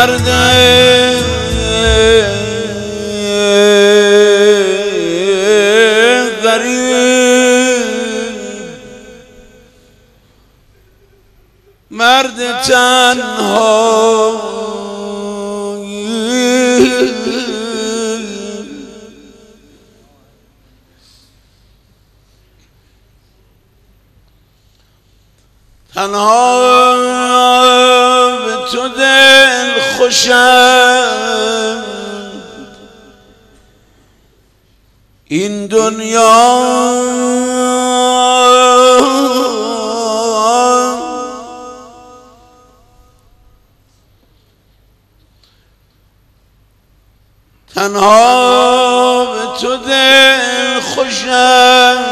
مرد غریب، مرد تنها، تنها به تو دل خوشم این دنیا، تنها به تو دل خوشم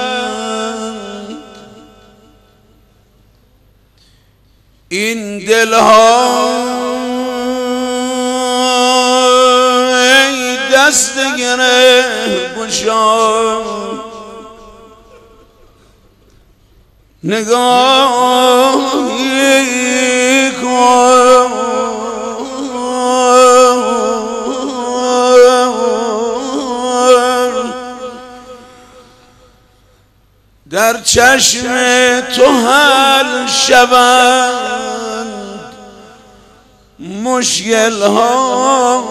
این دلها، ای دست گره گشا نگاهی کن، در چشم تو حل شوند مشکل ها.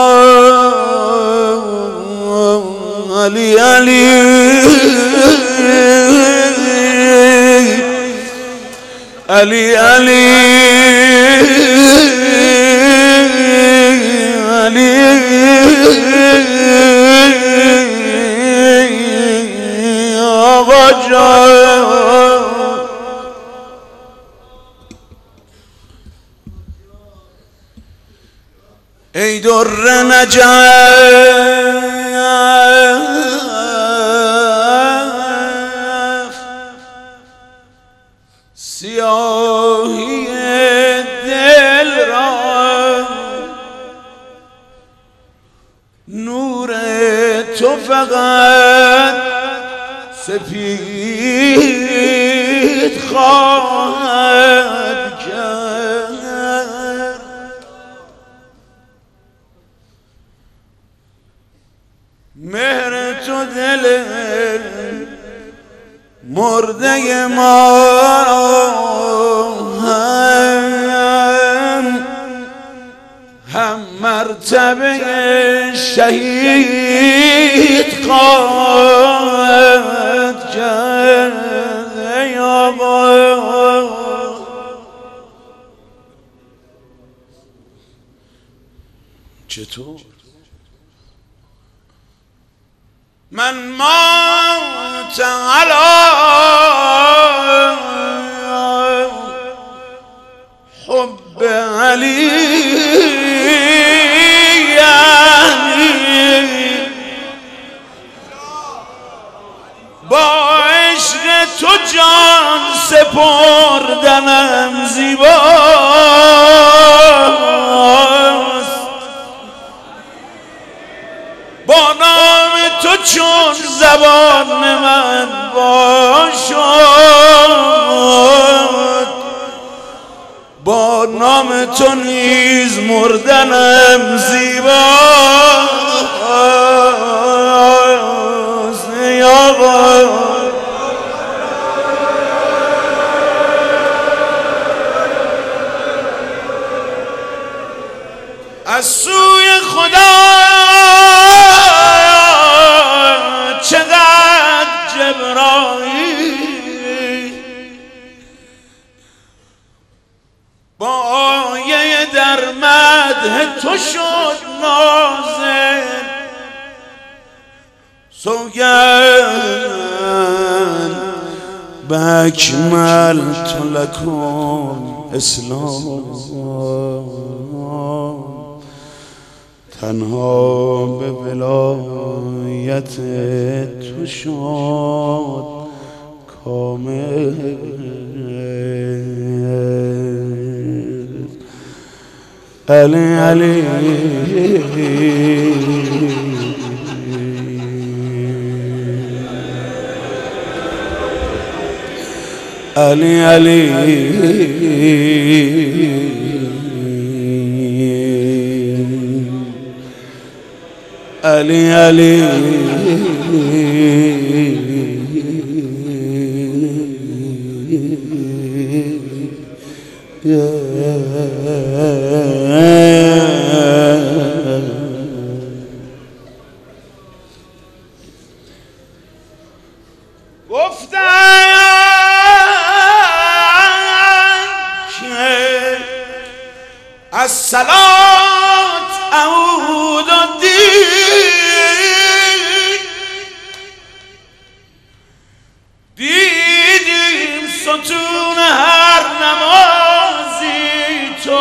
علی علی علی علی علی آقا جان، ای در نجف سیاهی دل را، نور تو فقط سفید خواهد کرد. مهر تو دل مرده ما هم مرتبه شهید خواهد کرد. ای آقا چطور من مات علی حب علی، با عشق تو جان سپردنم زیباست، با نام تو چون زبان من باشد، با نام تو نیز مردنم زیباست. ای آقا از سوی خدا چقدر جبرائیل با آیه در مدح تو شد نازل، سوگند به اکملت لکم اسلام، تنها به ولایت تو شد کامل. علی علی علی علی علی علی گفتن که از صلات اعود دیدیم ستون هر نمازی تو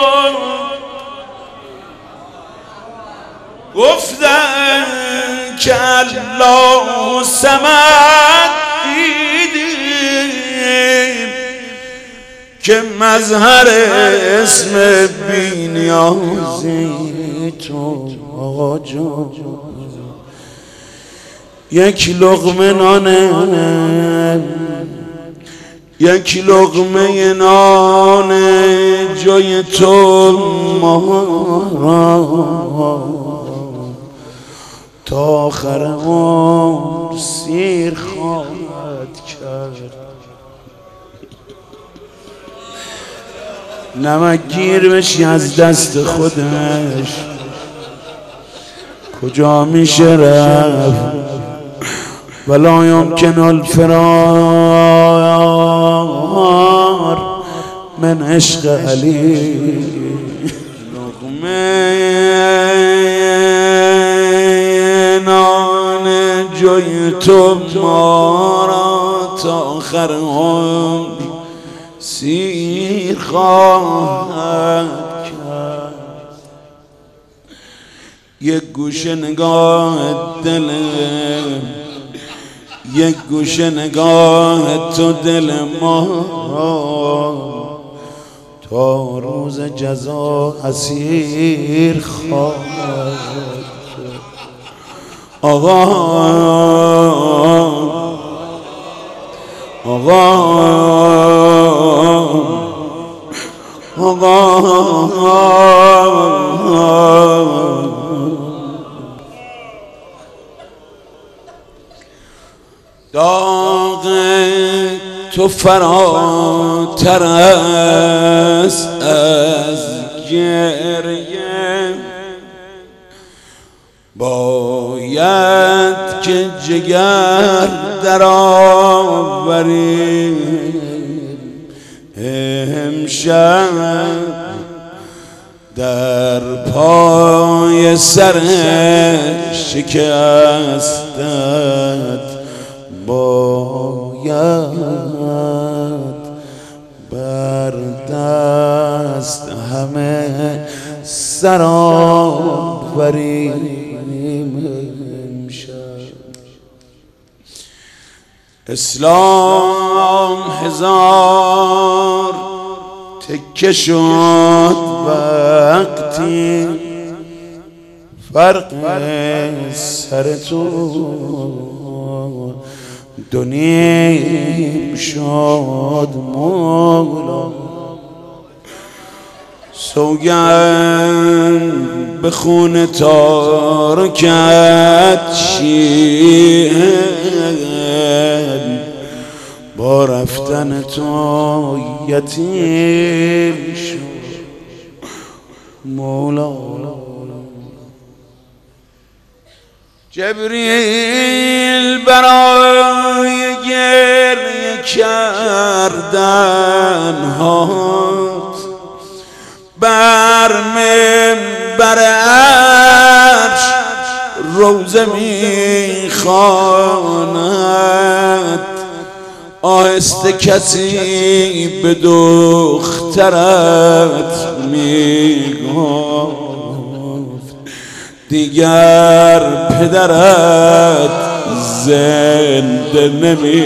گفتن که الله صمد دیدیم که مظهر اسم بی نیازی تو آقا جان یک لقمه نانه یک لقمه نان جای تو ما تا آخر عمر سیر خواهد کرد. نمک گیر بشی از دست خودش کجا میشه رفت ولا یمکن الفرار من عشق علی. لقمه نان جای تو ما را تا آخر عمر سیر خواهد کرد. یک گوشه نگاه دل یک گوشه نگاه تو دل ما تا روز جزا اسیر خواهد شد. آقا آقا داغ تو فراتر است از گریه باید که جگر در آوریم امشب در پای سر شکستت باید بر دست همه سر آوریم امشب. اسلام هزار تکه شد وقتی فرق سر تو دو نیم شد مولا. سوگند به خون تارکت شید با رفتن تو یتیم شد مولا. جبریل برای گریه کردن هات بر منبر عرش روزه میخواند آهسته کسی به دخترت میگفت دیگر پدرت زنده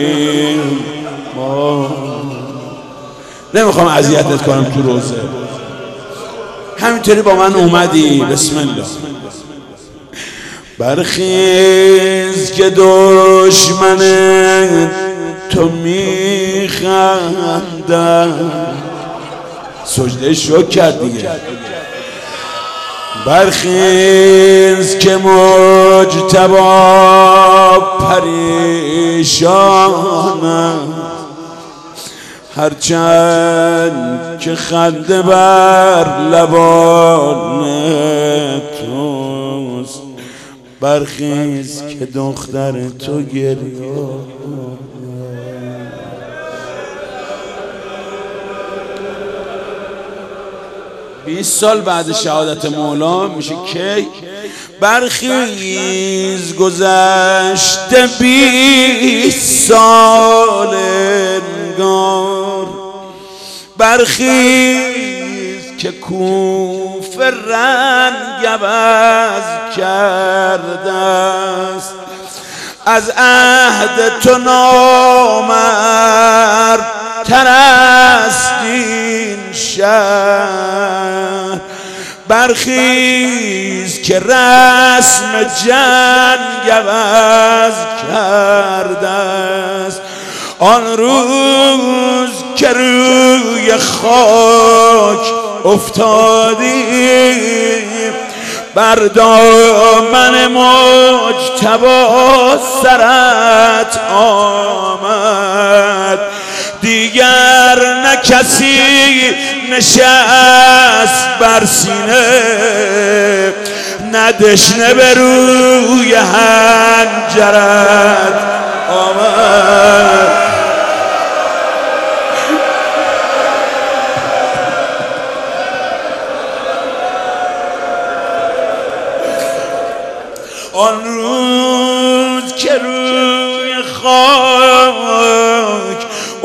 نمیخوام اذیتت کنم تو روزه همینطوری با من اومدی. بسم الله. برخیز که دشمن تو میخندن. سجده شکر کرد دیگه. برخیز که مجتبی پریشانم، هرچند که خنده بر لبان توست. برخیز که دختر تو گریه. 20 سال بعد شهادت مولا میشه کی؟ برخیز گذشته 20 سال انگار، برخیز که کوفه رنگ عوض کرده است. از عهد تو نامردتر است این شهر. برخیز که رسم جنگ عوض کرده است. آن روز که روی خاک افتادیم، بر دامن مجتبی سرت آمد. دیگر نه کسی نشست بر سینه، نه دشنه به روی حنجرت آمد. آن روز که روی خاک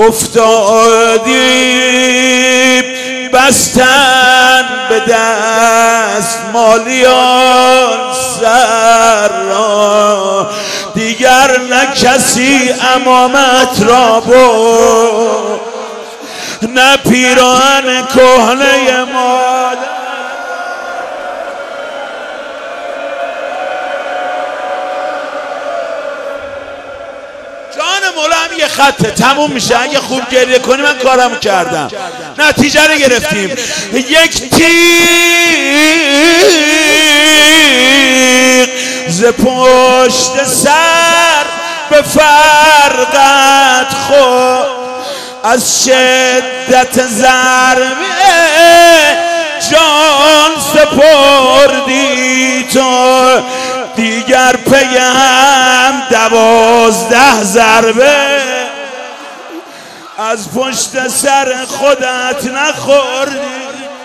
افتادی، بستن به دست مالیان سر را. دیگر نه کسی امامت را برد، نه پیراهن کهنه مادر. مولا هم یه خطه تموم میشه. اگه خوب گریه کنی من کارمو کردم، نتیجه رو گرفتیم. یک تیغ ز پشت سر به فرقت خورد، از شدت ضربه جان سپردی تو. دیگر پی هم 12 ضربه از پشت سر خودت نخوردی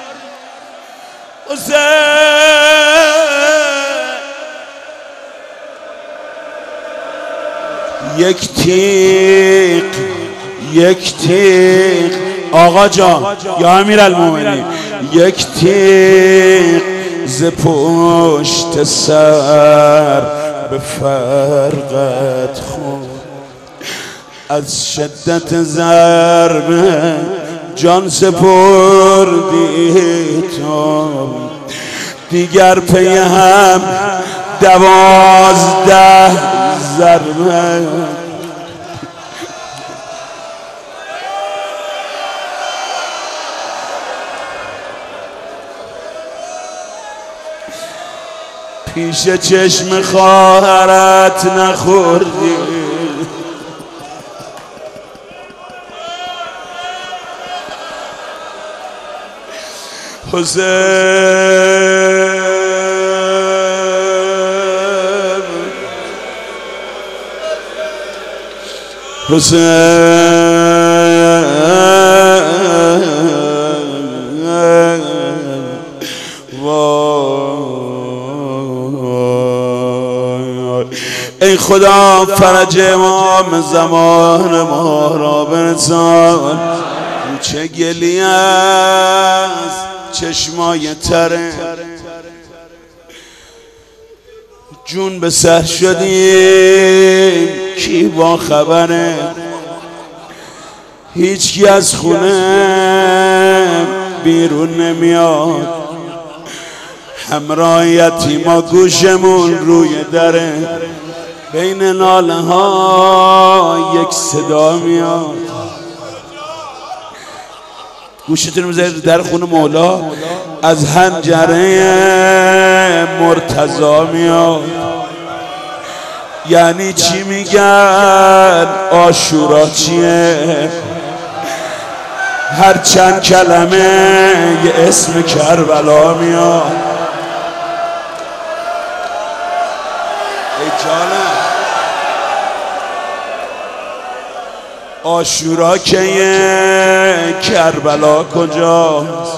حسین. یک تیغ آقا جان یا امیرالمومنین، یک تیغ ز پشت سر به فرقت خورد، از شدت ضربه جان سپردی تو. دیگر پی هم 12 ضربه پیش چشم خواهرت نخوردی. حسین ای خدا فرج امام زمان ما را برسان. چه گلی از چشمای تره، جون به سر شدیم کی با خبره. هیچکی از خونه بیرون نمیاد، همراه یتیما گوشمون روی دره. بین ناله ها یک صدا میاد، گوشتون بذارید در خونه مولا، از حنجره مرتضی میاد. یعنی چی میگن عاشورا چیه؟ هر چند کلمه یه اسم کربلا میاد. ای جانم عاشورا کیه؟ کربلا کجاست؟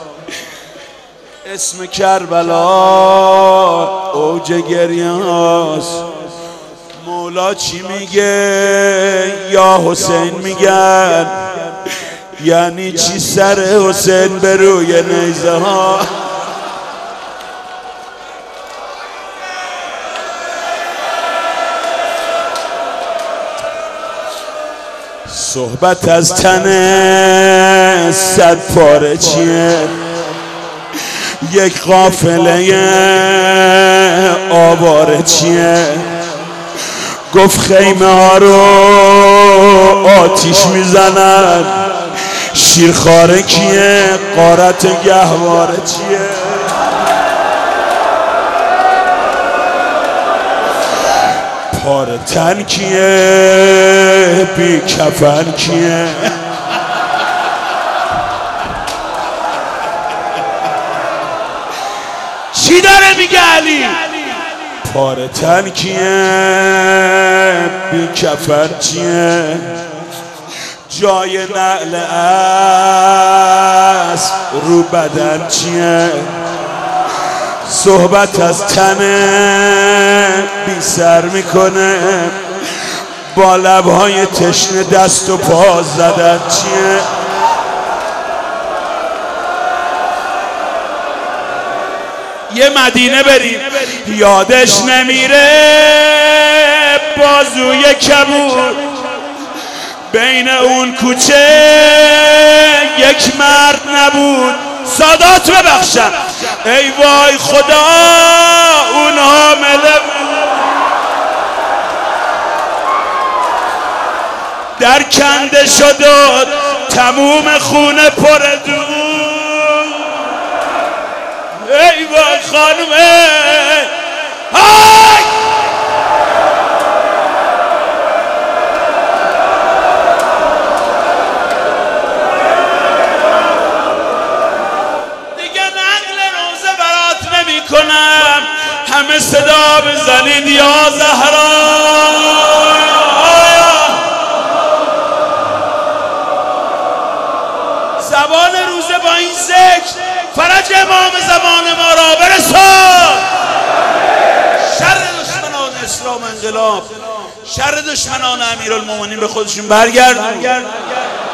اسم کربلا اوج گریاست. مولا چی میگه؟ یا حسین میگن. یعنی چی سر حسین به روی نیزه ها؟ صحبت از تن صد پاره چیه؟ یک قافله آواره چیه؟ گفت خیمه ها رو آتیش میزنن. شیرخواره کیه؟ غارت گهواره چیه؟ پاره تن کیه؟ بی کفن کیه؟ چی داره میگه علی؟ پاره تن کیه؟ بی کفن چیه؟ جای نعل اسب رو بدن چیه؟ صحبت از تن بی سر میکنه. با لبهای تشنه دست و پا زدن چیه؟ یه مدینه بریم یادش نمیره بازوی کبود. بین اون کوچه یک مرد نبود. سادات ببخشن ای وای خدا اون حامله در کنده شد و تموم خونه پر دود. ای وای خانومه های دیگه نقل روزه برات نمی کنم. همه صدا بزنید یا زهرا. زبان روزه با این ذکر فرج امام زمان ما را برسان. شر دشمنان اسلام انقلاب، شر دشمنان امیرالمومنین به خودشون برگردون.